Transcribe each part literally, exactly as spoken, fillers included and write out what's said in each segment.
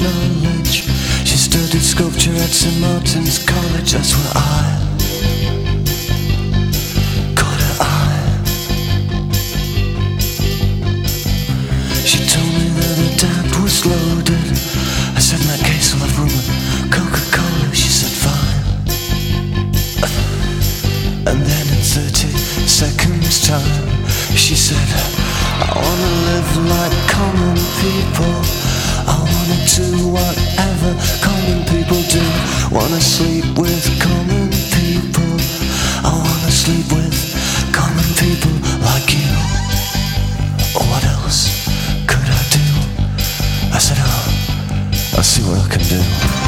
knowledge. She studied sculpture at Saint Martin's College. That's where I caught her eye. She told me that her dad was loaded. I said, in that case I'll have room with Coca-Cola. She said fine. And then in thirty seconds time she said, I wanna live like common people. I wanna do whatever common people do. Wanna sleep with common people. I wanna sleep with common people like you. What else could I do? I said, oh, I'll see what I can do.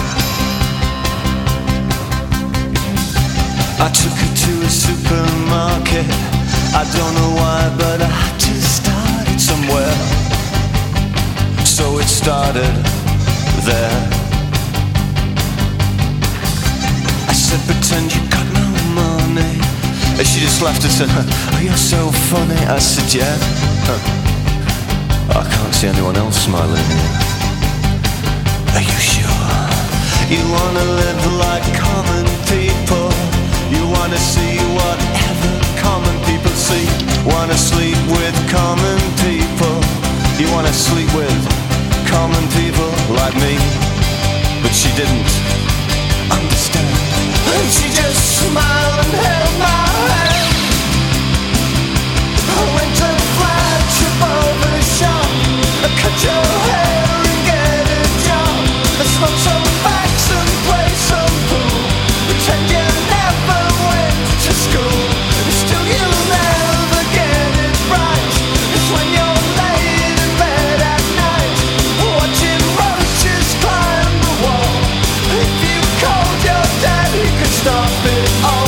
I took her to a supermarket. I don't know why, but I had to start it somewhere. So it started there. I said, pretend you got no money. And she just laughed and said, oh, you're so funny. I said, yeah. Huh. I can't see anyone else smiling here. Are you sure? You wanna live like common people. You wanna see whatever common people see. Wanna sleep with common people. You wanna sleep with common people like me. But she didn't understand. And she just smiled and held my hand. I went to the flagship barber shop. I cut your hair and get a job. I smoke some facts and play some pool. Pretend you never went to school. Still you'll never get it right. It's when you're laid in bed at night, watching roaches climb the wall. If you called your dad, he could stop it all.